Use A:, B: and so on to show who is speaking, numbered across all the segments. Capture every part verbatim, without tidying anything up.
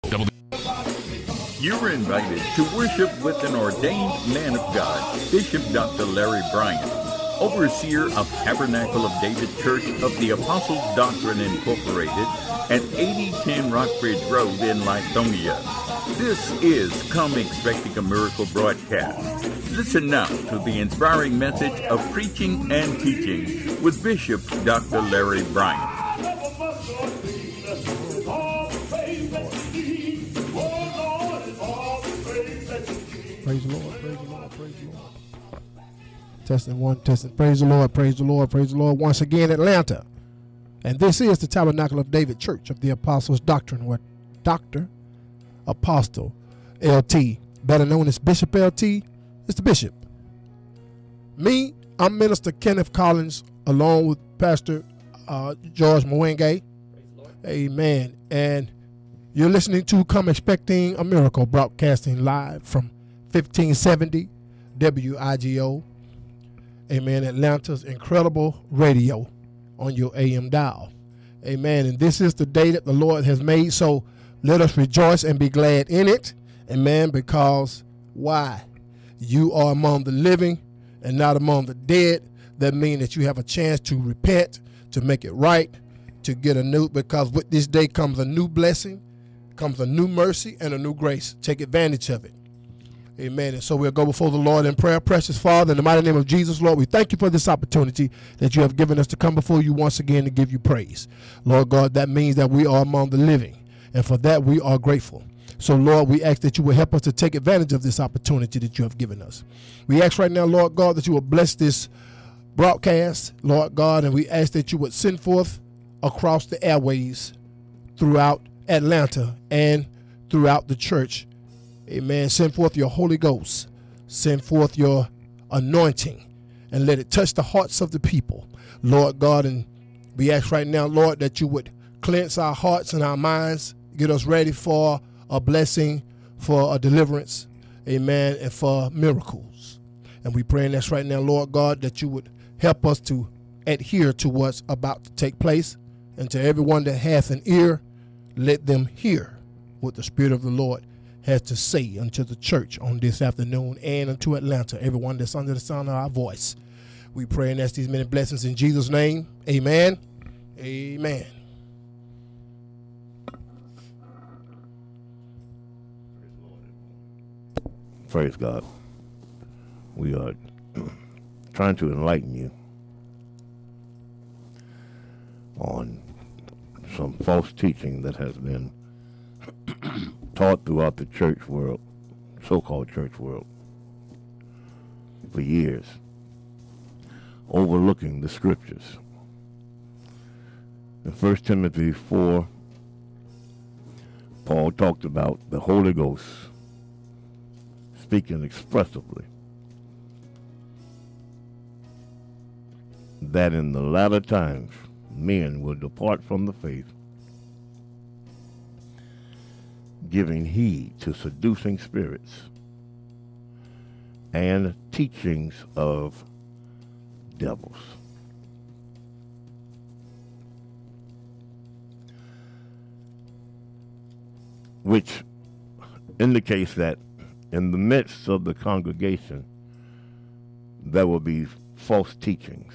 A: You're invited to worship with an ordained man of God, Bishop Doctor Larry Bryant, overseer of Tabernacle of David Church of the Apostles' Doctrine Incorporated at eighty ten Rockbridge Road in Lithonia. This is Come Expecting a Miracle broadcast. Listen now to the inspiring message of preaching and teaching with Bishop Doctor Larry Bryant.
B: Praise the Lord, praise the Lord, praise the Lord. Testing one, testing. Praise the Lord, praise the Lord, praise the Lord. Once again, Atlanta. And this is the Tabernacle of David Church of the Apostles' Doctrine, where Doctor Apostle L T, better known as Bishop L T, is the bishop. Me, I'm Minister Kenneth Collins, along with Pastor uh, George Mwenge. Amen. And you're listening to Come Expecting a Miracle, broadcasting live from fifteen seventy W I G O. Amen. Atlanta's incredible radio on your A M dial. Amen. And this is the day that the Lord has made, so let us rejoice and be glad in it. Amen. Because why? You are among the living and not among the dead. That means that you have a chance to repent, to make it right, to get a new, because with this day comes a new blessing, comes a new mercy and a new grace. Take advantage of it. Amen. And so we'll go before the Lord in prayer. Precious Father, in the mighty name of Jesus, Lord, we thank you for this opportunity that you have given us to come before you once again to give you praise. Lord God, that means that we are among the living, and for that we are grateful. So, Lord, we ask that you will help us to take advantage of this opportunity that you have given us. We ask right now, Lord God, that you will bless this broadcast, Lord God, and we ask that you would send forth across the airways throughout Atlanta and throughout the church. Amen. Send forth your Holy Ghost. Send forth your anointing and let it touch the hearts of the people, Lord God. And we ask right now, Lord, that you would cleanse our hearts and our minds, get us ready for a blessing, for a deliverance, amen, and for miracles. And we pray in this right now, Lord God, that you would help us to adhere to what's about to take place. And to everyone that hath an ear, let them hear what the Spirit of the Lord has to say unto the church on this afternoon and unto Atlanta, everyone that's under the sound of our voice. We pray and ask these many blessings in Jesus' name. Amen. Amen.
C: Praise God. We are trying to enlighten you on some false teaching that has been taught throughout the church world, so-called church world, for years, overlooking the scriptures. In First Timothy four, Paul talked about the Holy Ghost speaking expressively that in the latter times men will depart from the faith, giving heed to seducing spirits and teachings of devils. Which indicates that in the midst of the congregation there will be false teachings.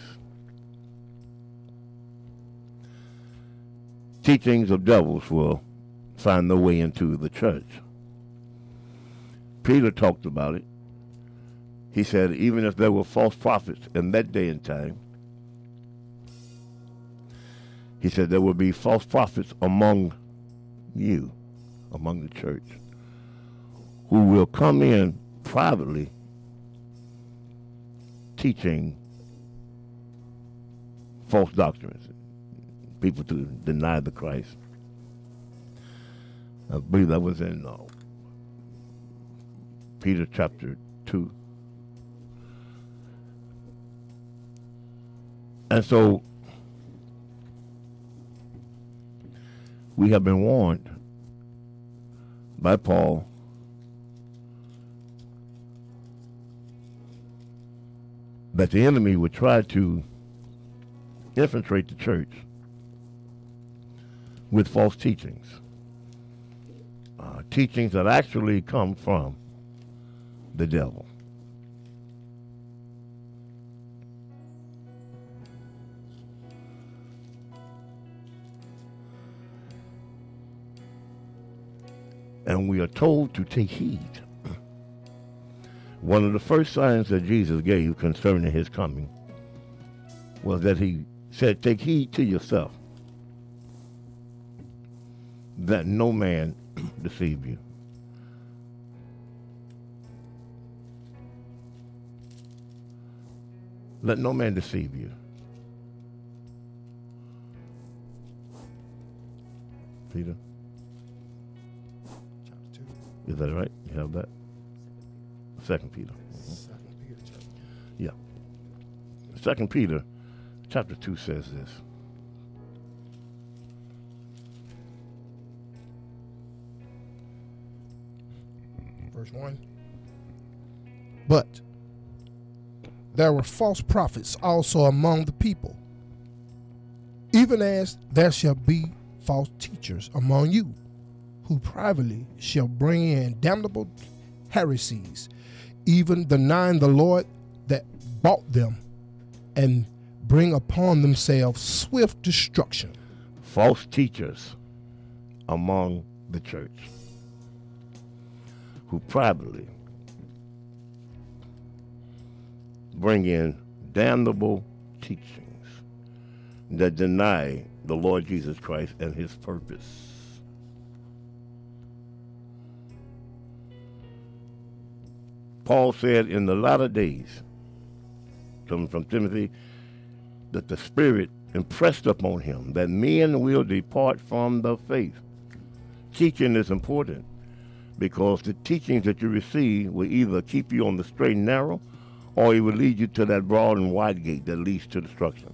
C: Teachings of devils will find their way into the church. Peter talked about it. He said even if there were false prophets in that day and time, he said there will be false prophets among you, among the church, who will come in privately teaching false doctrines, people to deny the Christ. I believe that was in uh, Peter chapter two. And so we have been warned by Paul that the enemy would try to infiltrate the church with false teachings. uh, teachings that actually come from the devil. And we are told to take heed. One of the first signs that Jesus gave concerning his coming was that he said, take heed to yourself, that no man deceive you. Let no man deceive you. Peter?
B: Chapter two.
C: Is that right? You have that? Second Peter.
B: Second Peter chapter.
C: Yeah. Second Peter chapter two says this.
B: Verse one. But there were false prophets also among the people, even as there shall be false teachers among you, who privately shall bring in damnable heresies, even denying the Lord that bought them, and bring upon themselves swift destruction.
C: False teachers among the church, who privately bring in damnable teachings that deny the Lord Jesus Christ and his purpose. Paul said in the latter days, coming from Timothy, that the Spirit impressed upon him that men will depart from the faith. Teaching is important because the teachings that you receive will either keep you on the straight and narrow, or it will lead you to that broad and wide gate that leads to destruction.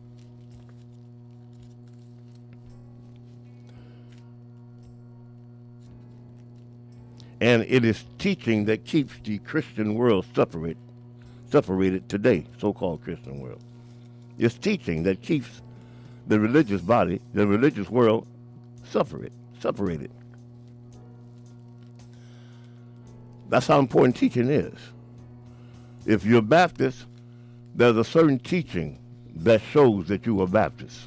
C: And it is teaching that keeps the Christian world separate, separated today, so-called Christian world. It's teaching that keeps the religious body, the religious world, separate, separated. That's how important teaching is. If you're Baptist, there's a certain teaching that shows that you are Baptist.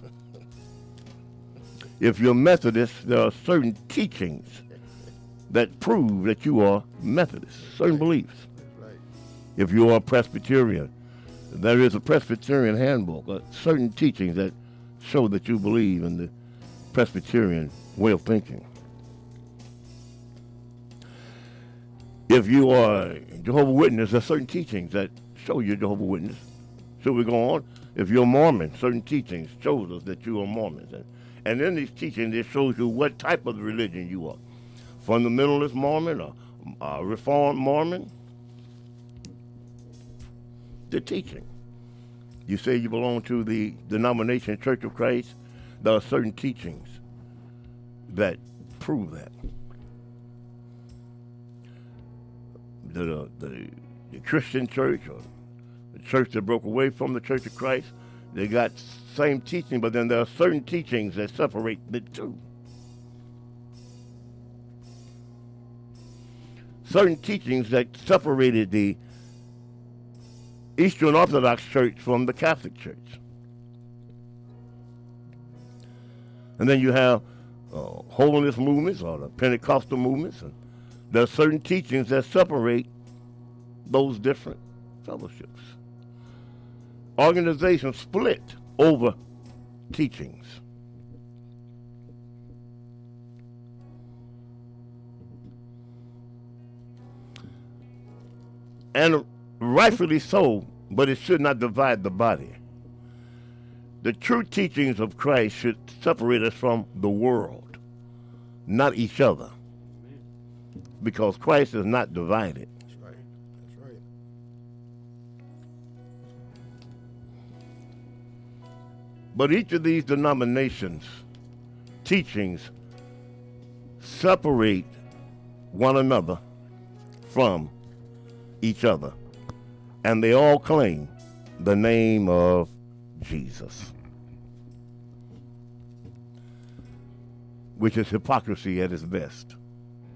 C: If you're Methodist, there are certain teachings that prove that you are Methodist, certain beliefs. If you are Presbyterian, there is a Presbyterian handbook, uh, certain teachings that show that you believe in the Presbyterian way of thinking. If you are Jehovah's Witness, there are certain teachings that show you're Jehovah's Witness. Should we go on? If you're Mormon, certain teachings shows us that you are Mormons. And, and in these teachings, it shows you what type of religion you are. Fundamentalist Mormon or uh, Reformed Mormon. The teaching. You say you belong to the denomination Church of Christ, there are certain teachings that prove that. The, the, the Christian church or the church that broke away from the Church of Christ, they got same teaching, but then there are certain teachings that separate the two. Certain teachings that separated the Eastern Orthodox Church from the Catholic Church. And then you have uh, holiness movements or the Pentecostal movements. And there are certain teachings that separate those different fellowships. Organizations split over teachings. And rightfully so, but it should not divide the body. The true teachings of Christ should separate us from the world, not each other. Because Christ is not divided.
B: That's right. That's right.
C: But each of these denominations' teachings separate one another from each other. And they all claim the name of Jesus, which is hypocrisy at its best.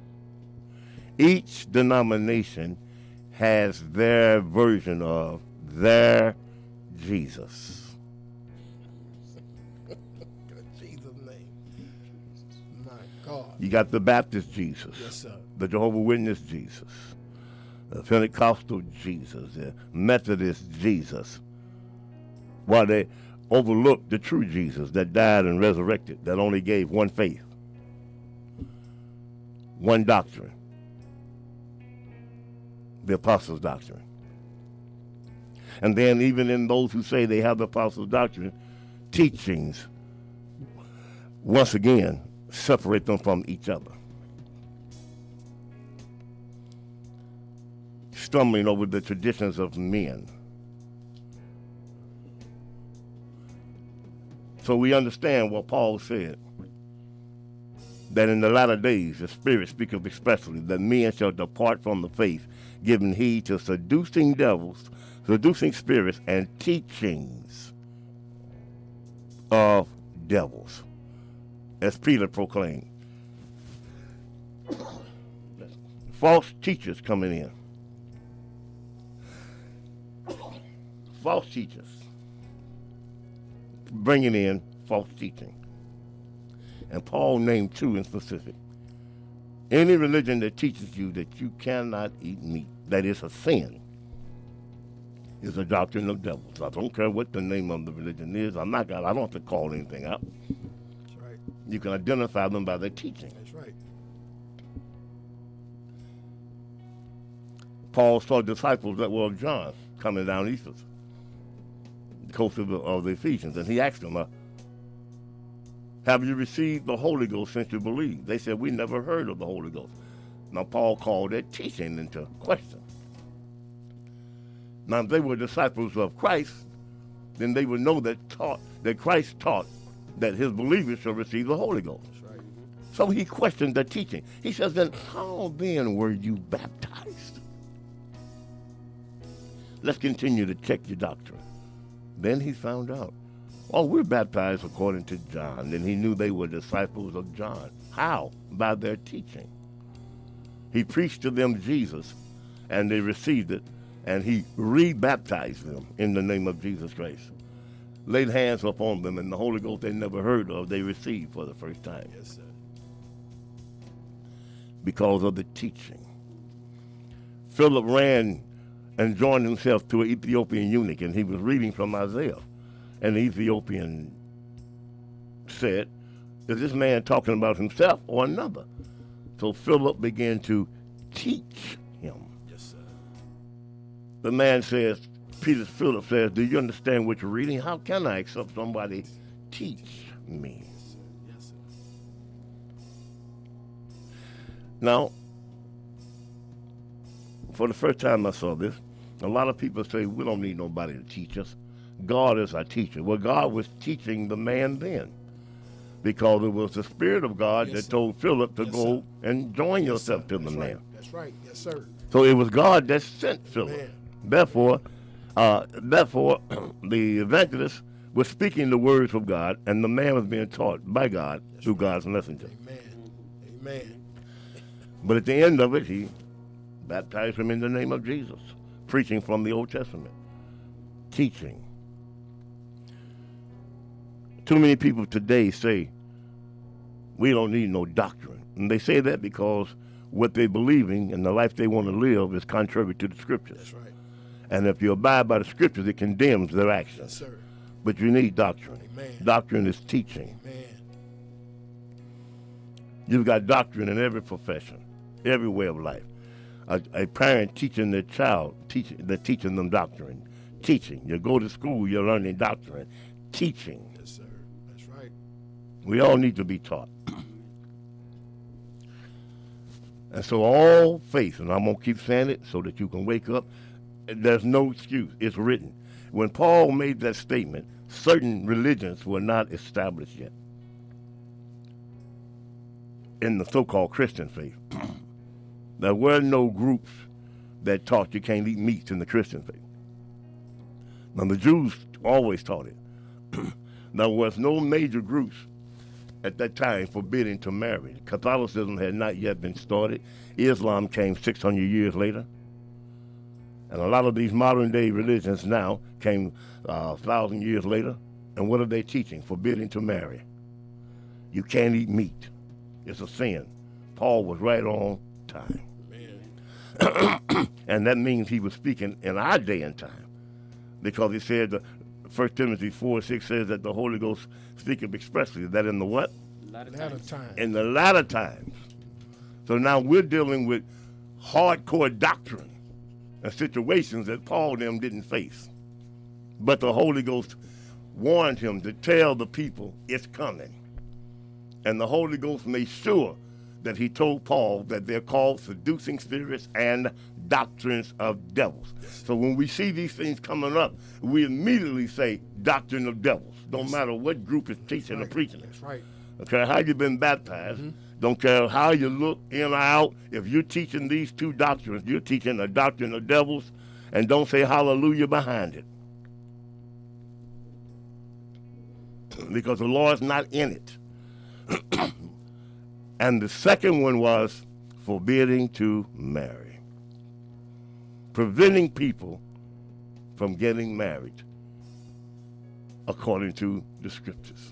C: Each denomination has their version of their Jesus.
B: In Jesus' name. My God.
C: You got the Baptist Jesus.
B: Yes, sir.
C: The Jehovah's Witness Jesus. The Pentecostal Jesus. The Methodist Jesus. While they overlooked the true Jesus that died and resurrected, that only gave one faith, one doctrine, the apostles' doctrine. And then even in those who say they have the apostles' doctrine, teachings, once again, separate them from each other. Stumbling over the traditions of men. So we understand what Paul said, that in the latter days, the Spirit speaketh expressly, that men shall depart from the faith, giving heed to seducing devils, seducing spirits, and teachings of devils, as Peter proclaimed. False teachers coming in. False teachers bringing in false teaching. And Paul named two in specific. Any religion that teaches you that you cannot eat meat, that is a sin, is a doctrine of devils. I don't care what the name of the religion is. I'm not gonna, I don't have to call anything out.
B: That's right.
C: You can identify them by their teaching.
B: That's right.
C: Paul saw disciples that were of John coming down Ephesus, the coast of the, of the Ephesians, and he asked them, uh, have you received the Holy Ghost since you believed? They said, we never heard of the Holy Ghost. Now, Paul called that teaching into question. Now, if they were disciples of Christ, then they would know that taught that Christ taught that his believers shall receive the Holy Ghost.
B: That's right.
C: So he questioned the teaching. He says, then how then were you baptized? Let's continue to check your doctrine. Then he found out, oh, we're baptized according to John. And he knew they were disciples of John. How? By their teaching. He preached to them Jesus, and they received it, and he re-baptized them in the name of Jesus Christ. Laid hands upon them, and the Holy Ghost they never heard of, they received for the first time.
B: Yes, sir.
C: Because of the teaching. Philip ran and joined himself to an Ethiopian eunuch, and he was reading from Isaiah. And the Ethiopian said, is this man talking about himself or another? So Philip began to teach him.
B: Yes, sir.
C: The man says, Peter Philip says, do you understand what you're reading? How can I except somebody teach me?
B: Yes, sir. Yes, sir.
C: Now, for the first time I saw this, a lot of people say, we don't need nobody to teach us. God is our teacher. Well, God was teaching the man then, because it was the Spirit of God
B: yes,
C: that
B: sir.
C: told Philip to
B: yes,
C: go
B: sir.
C: and join
B: yes,
C: yourself
B: sir.
C: to
B: That's
C: the
B: right.
C: man.
B: That's right. Yes, sir.
C: So it was God that sent Philip.
B: Man.
C: Therefore, uh, therefore, the evangelist was speaking the words of God, and the man was being taught by God
B: That's
C: through
B: right.
C: God's messenger.
B: Amen. Amen.
C: But at the end of it, he baptized him in the name of Jesus, preaching from the Old Testament, teaching. Too many people today say, we don't need no doctrine. And they say that because what they're believing and the life they want to live is contrary to the Scriptures.
B: That's right.
C: And if you abide by the Scriptures, it condemns their actions.
B: Yes, sir.
C: But you need doctrine.
B: Amen.
C: Doctrine is teaching.
B: Amen.
C: You've got doctrine in every profession, every way of life. A, a parent teaching their child, teaching, they're teaching them doctrine. Teaching. You go to school, you're learning doctrine. Teaching.
B: Yes, sir. That's right.
C: We all need to be taught. And so all faith, and I'm going to keep saying it so that you can wake up, there's no excuse. It's written. When Paul made that statement, certain religions were not established yet in the so-called Christian faith. There were no groups that taught you can't eat meats in the Christian faith. Now, the Jews always taught it. There was no major groups at that time forbidding to marry. Catholicism had not yet been started. Islam came six hundred years later. And a lot of these modern day religions now came uh, a thousand years later. And what are they teaching? Forbidding to marry. You can't eat meat. It's a sin. Paul was right on time. And that means he was speaking in our day and time. Because he said, the First Timothy four six says that the Holy Ghost speaketh expressly, that in the what?
B: Latter time.
C: In the latter times. So now we're dealing with hardcore doctrine and situations that Paul and them didn't face. But the Holy Ghost warned him to tell the people it's coming. And the Holy Ghost made sure that he told Paul that they're called seducing spirits and doctrines of devils. So when we see these things coming up, we immediately say doctrine of devils. Don't matter what group is teaching
B: right.
C: or preaching it.
B: That's right.
C: Okay, how you been baptized.
B: Mm-hmm.
C: Don't care how you look in or out. If you're teaching these two doctrines, you're teaching a doctrine of devils, and don't say hallelujah behind it. Because the Lord's not in it. And the second one was forbidding to marry. Preventing people from getting married according to the scriptures.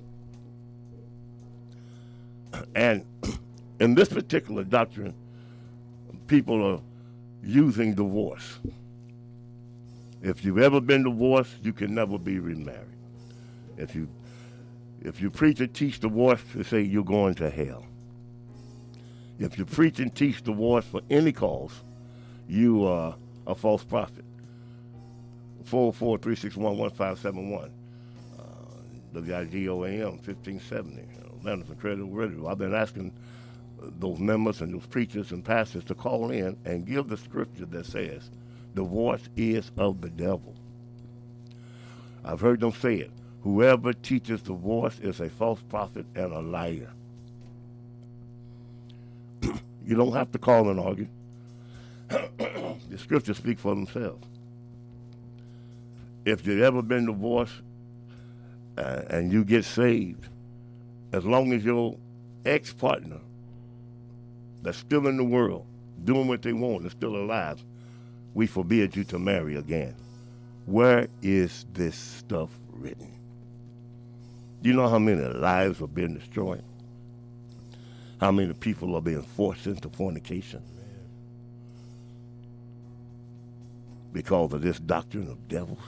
C: And in this particular doctrine, people are using divorce. If you've ever been divorced, you can never be remarried. If you if you preach and teach divorce, they say you're going to hell. If you preach and teach divorce for any cause, you are a false prophet. four oh four, three six one, one five seven one. Uh, W I G O A M fifteen seventy. Atlanta Credible Radio. I've been asking those members and those preachers and pastors to call in and give the scripture that says divorce is of the devil. I've heard them say it. Whoever teaches divorce is a false prophet and a liar. You don't have to call and argue. The scriptures speak for themselves. If you've ever been divorced uh, and you get saved, as long as your ex-partner that's still in the world, doing what they want, is still alive, we forbid you to marry again. Where is this stuff written? Do you know how many lives are being destroyed? How many people are being forced into fornication? Because of this doctrine of devils?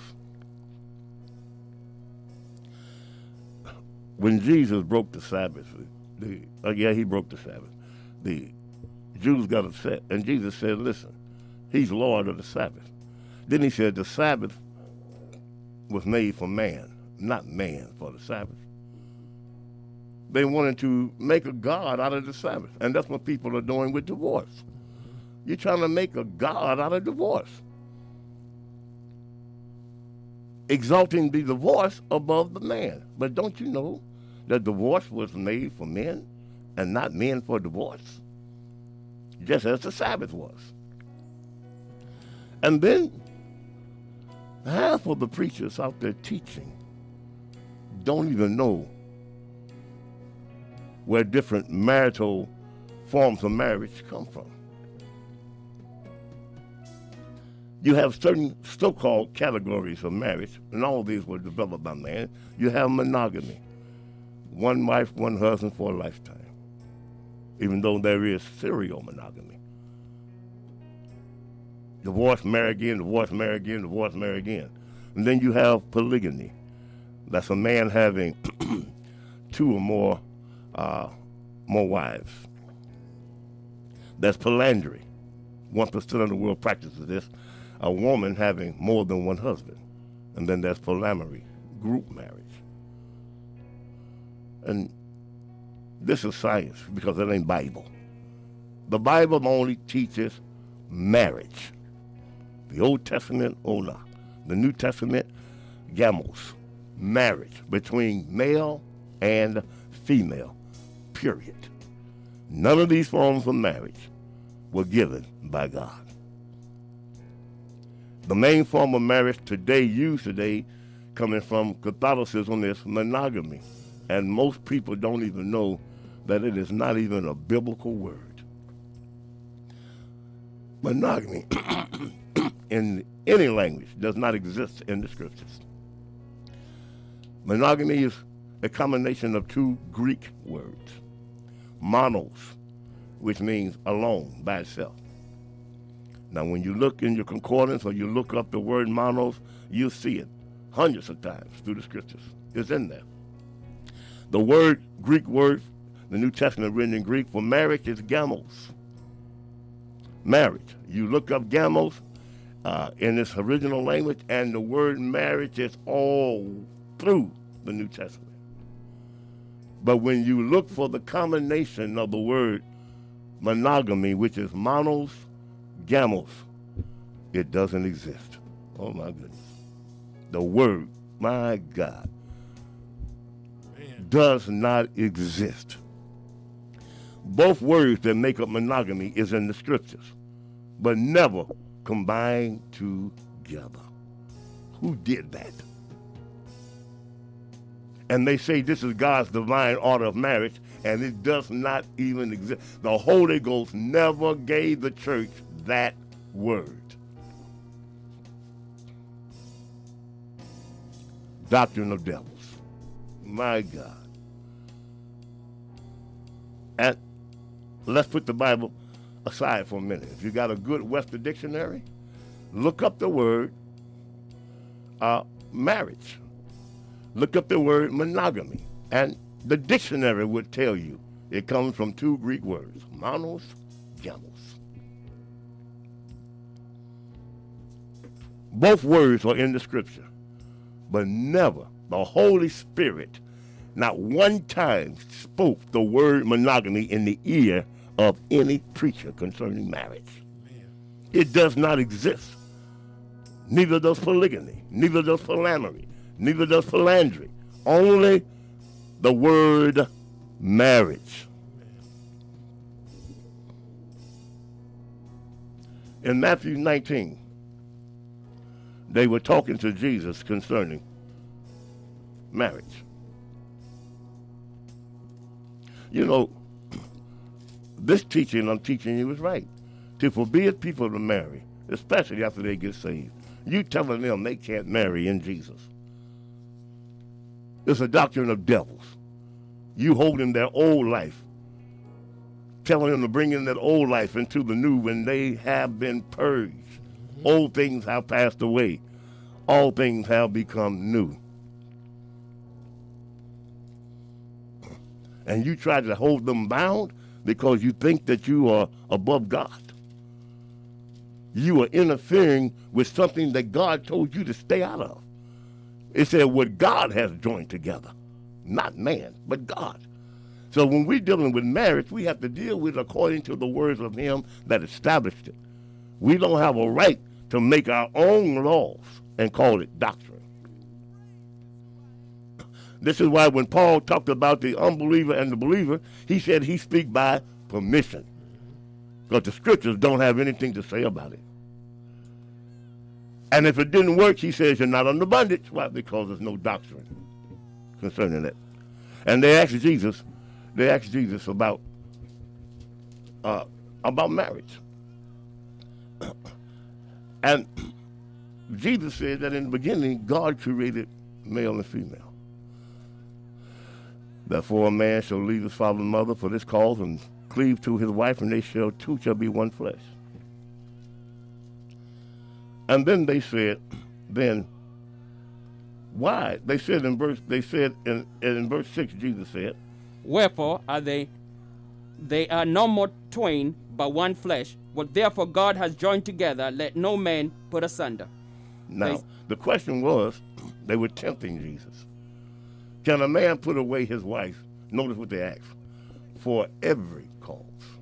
C: When Jesus broke the Sabbath, the, uh, yeah, he broke the Sabbath. The Jews got upset, and Jesus said, listen, he's Lord of the Sabbath. Then he said the Sabbath was made for man, not man for the Sabbath. They wanted to make a God out of the Sabbath, and that's what people are doing with divorce. You're trying to make a God out of divorce, exalting the divorce above the man. But don't you know that divorce was made for men and not men for divorce? Just as the Sabbath was. And then half of the preachers out there teaching don't even know where different marital forms of marriage come from. You have certain so-called categories of marriage, and all of these were developed by man. You have monogamy, one wife, one husband for a lifetime, even though there is serial monogamy. Divorce, marry again, divorce, marry again, divorce, marry again. And then you have polygamy. That's a man having two or more uh, more wives. That's polyandry. One percent of the world practices this. A woman having more than one husband. And then there's polyamory, group marriage. And this is science because it ain't Bible. The Bible only teaches marriage. The Old Testament, Ola. The New Testament, gamos. Marriage between male and female, period. None of these forms of marriage were given by God. The main form of marriage today, used today, coming from Catholicism, is monogamy. And most people don't even know that it is not even a biblical word. Monogamy in any language does not exist in the scriptures. Monogamy is a combination of two Greek words. Monos, which means alone, by itself. Now, when you look in your concordance or you look up the word monos, you'll see it hundreds of times through the scriptures. It's in there. The word, Greek word, the New Testament written in Greek for marriage is gamos. Marriage. You look up gamos uh, in its original language, and the word marriage is all through the New Testament. But when you look for the combination of the word monogamy, which is monos, gamos, it doesn't exist. Oh my goodness. The word, my God, Man. does not exist. Both words that make up monogamy is in the scriptures, but never combined together. Who did that? And they say this is God's divine order of marriage, and it does not even exist. The Holy Ghost never gave the church that word. Doctrine of devils. My God. And let's put the Bible aside for a minute. If you got a good Webster dictionary, look up the word uh, marriage. Look up the word monogamy. And the dictionary would tell you it comes from two Greek words, monos, gamos. Both words are in the scripture, but never the Holy Spirit not one time spoke the word monogamy in the ear of any preacher concerning marriage. Man. It does not exist. Neither does polygamy, neither does polyamory, neither does philandry. Only the word marriage. In Matthew nineteen, they were talking to Jesus concerning marriage. You know, this teaching I'm teaching you is right. To forbid people to marry, especially after they get saved. You telling them they can't marry in Jesus. It's a doctrine of devils. You holding their old life, telling them to bring in that old life into the new when they have been purged. Mm-hmm. Old things have passed away. All things have become new. And you try to hold them bound because you think that you are above God. You are interfering with something that God told you to stay out of. It said what God has joined together. Not man, but God. So when we're dealing with marriage, we have to deal with it according to the words of him that established it. We don't have a right to make our own laws and call it doctrine. This is why when Paul talked about the unbeliever and the believer, he said he speak by permission. Because the scriptures don't have anything to say about it. And if it didn't work, he says you're not under bondage. Why? Because there's no doctrine concerning it. And they asked Jesus, they asked Jesus about uh, about marriage. And Jesus said that in the beginning, God created male and female. Therefore a man shall leave his father and mother for this cause and cleave to his wife, and they shall two shall be one flesh. And then they said, then why? They said in verse they said in, in verse six, Jesus said,
D: wherefore are they they are no more twain but one flesh. What therefore God has joined together, let no man put asunder.
C: Now
D: they,
C: the question was, they were tempting Jesus. Can a man put away his wife? Notice what they asked. For every cause.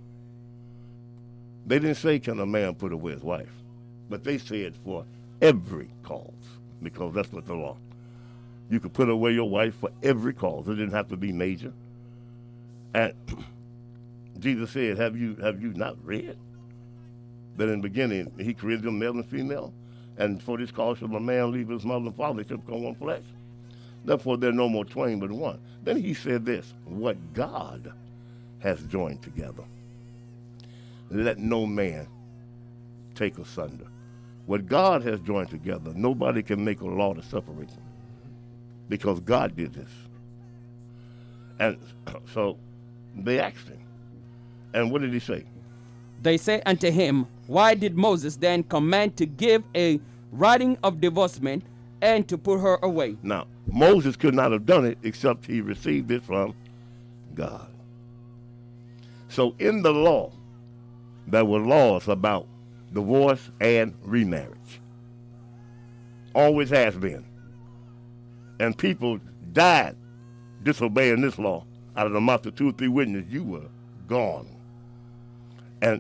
C: They didn't say, can a man put away his wife? But they said for every cause, because that's what the law. You could put away your wife for every cause. It didn't have to be major. And Jesus said, have you have you not read that in the beginning he created them male and female? And for this cause shall a man leave his mother and father, they shall become one flesh. Therefore, there are no more twain but one. Then he said this, what God has joined together, let no man take asunder. What God has joined together, nobody can make a law to separate them, because God did this. And so they asked him, and what did he say?
D: They say unto him, why did Moses then command to give a writing of divorcement and to put her away?
C: Now, Moses could not have done it except he received it from God. So in the law, there were laws about divorce and remarriage. Always has been. And people died disobeying this law. Out of the mouth of two or three witnesses, you were gone. And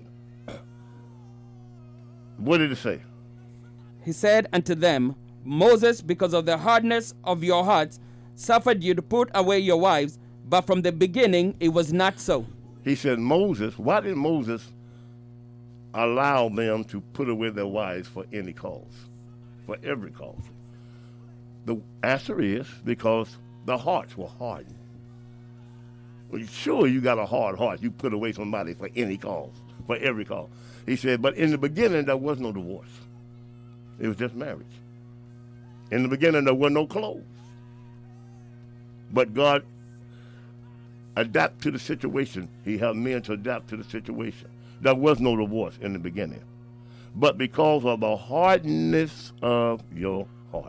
C: what did it say?
D: He said unto them, Moses, because of the hardness of your hearts, suffered you to put away your wives, but from the beginning it was not so.
C: He said, Moses, why did Moses allow them to put away their wives for any cause, for every cause? The answer is because the hearts were hardened. Well, sure, you got a hard heart. You put away somebody for any cause, for every cause. He said, but in the beginning, there was no divorce. It was just marriage. In the beginning, there were no clothes. But God adapted to the situation. He helped men to adapt to the situation. There was no divorce in the beginning. But because of the hardness of your hearts,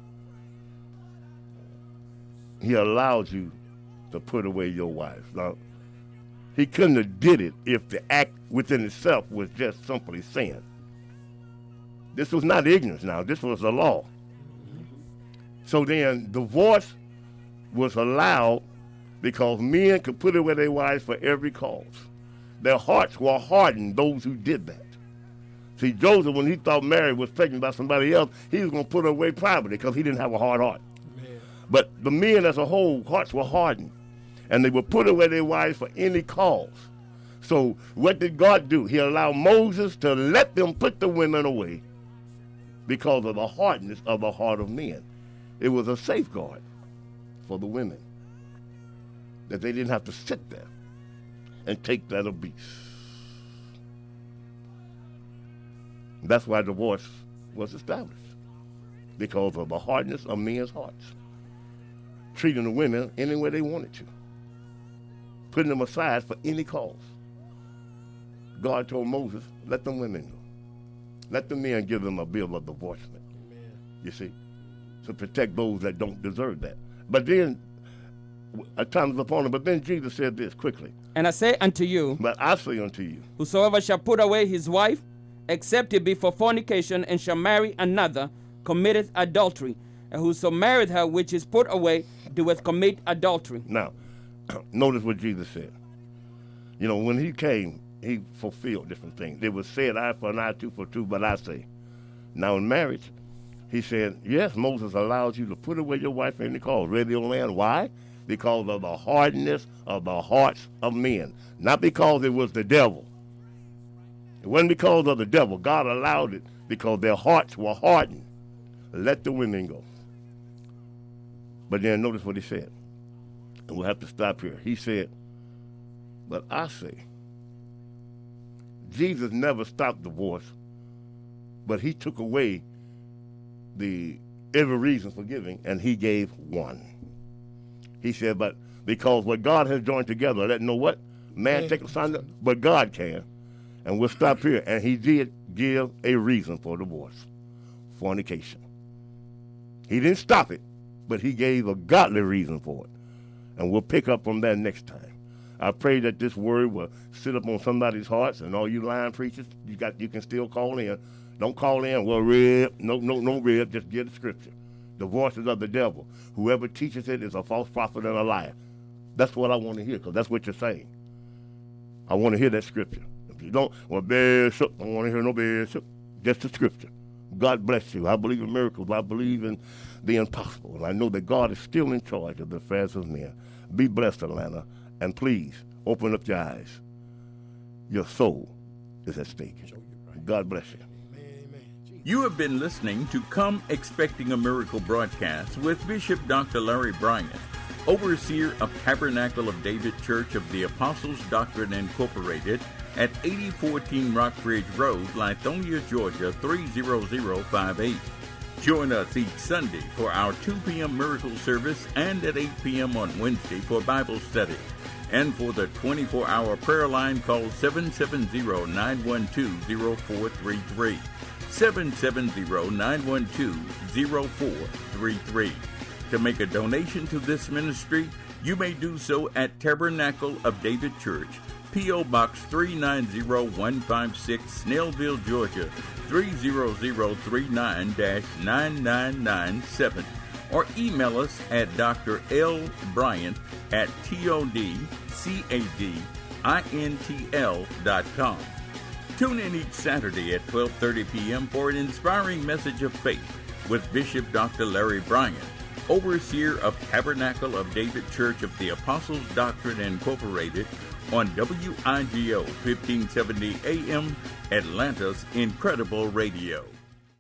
C: he allowed you to put away your wives. Now, he couldn't have did it if the act within itself was just simply sin. This was not ignorance now. This was the law. So then divorce was allowed because men could put away their wives for every cause. Their hearts were hardened, those who did that. See, Joseph, when he thought Mary was pregnant by somebody else, he was going to put her away privately because he didn't have a hard heart. Man. But the men as a whole, hearts were hardened, and they would put away their wives for any cause. So what did God do? He allowed Moses to let them put the women away because of the hardness of the heart of men. It was a safeguard for the women, that they didn't have to sit there and take that abuse. That's why divorce was established, because of the hardness of men's hearts, treating the women any way they wanted to, putting them aside for any cause. God told Moses, let them women go. Let the men give them a bill of divorcement. Amen. You see, to protect those that don't deserve that. But then, at times upon them, but then Jesus said this quickly.
D: And I say unto you,
C: but I say unto you,
D: whosoever shall put away his wife, except it be for fornication, and shall marry another, committeth adultery. And whoso marrieth her which is put away, doeth commit adultery.
C: Now, notice what Jesus said. You know, when he came, he fulfilled different things. It was said, eye for an eye, tooth for tooth, but I say. Now in marriage, he said, yes, Moses allows you to put away your wife for any cause. Radio land. Why? Because of the hardness of the hearts of men. Not because it was the devil. It wasn't because of the devil. God allowed it because their hearts were hardened. Let the women go. But then notice what he said. And we'll have to stop here. He said, but I say, Jesus never stopped divorce, but he took away the every reason for giving, and he gave one. He said, but because what God has joined together, let no what? Man take asunder, but God can. And we'll stop here. And he did give a reason for divorce, fornication. He didn't stop it, but he gave a godly reason for it. And we'll pick up from that next time. I pray that this word will sit up on somebody's hearts, and all you lying preachers, you got you can still call in. Don't call in, well, rib, no, no, no rib, just give the scripture. Divorce is of the devil. Whoever teaches it is a false prophet and a liar. That's what I want to hear, because that's what you're saying. I want to hear that scripture. If you don't, well, bishop, I don't want to hear no bishop. Just the scripture. God bless you. I believe in miracles. I believe in the impossible. And I know that God is still in charge of the affairs of men. Be blessed, Atlanta. And please, open up your eyes. Your soul is at stake. God bless you.
B: Amen, amen. Jesus.
A: You have been listening to Come Expecting a Miracle broadcast with Bishop Doctor Larry Bryant, overseer of Tabernacle of David Church of the Apostles Doctrine Incorporated at eighty fourteen Rockbridge Road, Lithonia, Georgia three zero zero five eight. Join us each Sunday for our two p.m. miracle service and at eight p.m. on Wednesday for Bible study. And for the twenty-four hour prayer line, call seven seven zero, nine one two, zero four three three. seven seven zero, nine one two, zero four three three. To make a donation to this ministry, you may do so at Tabernacle of David Church, P O. Box three nine zero one five six, Snellville, Georgia three zero zero three nine, nine nine nine seven, or email us at drlbryant at todcadintl dot com. Tune in each Saturday at twelve thirty p.m. for an inspiring message of faith with Bishop Doctor Larry Bryant, overseer of Tabernacle of David Church of the Apostles Doctrine Incorporated, on W I G O fifteen seventy A M, Atlanta's Incredible Radio.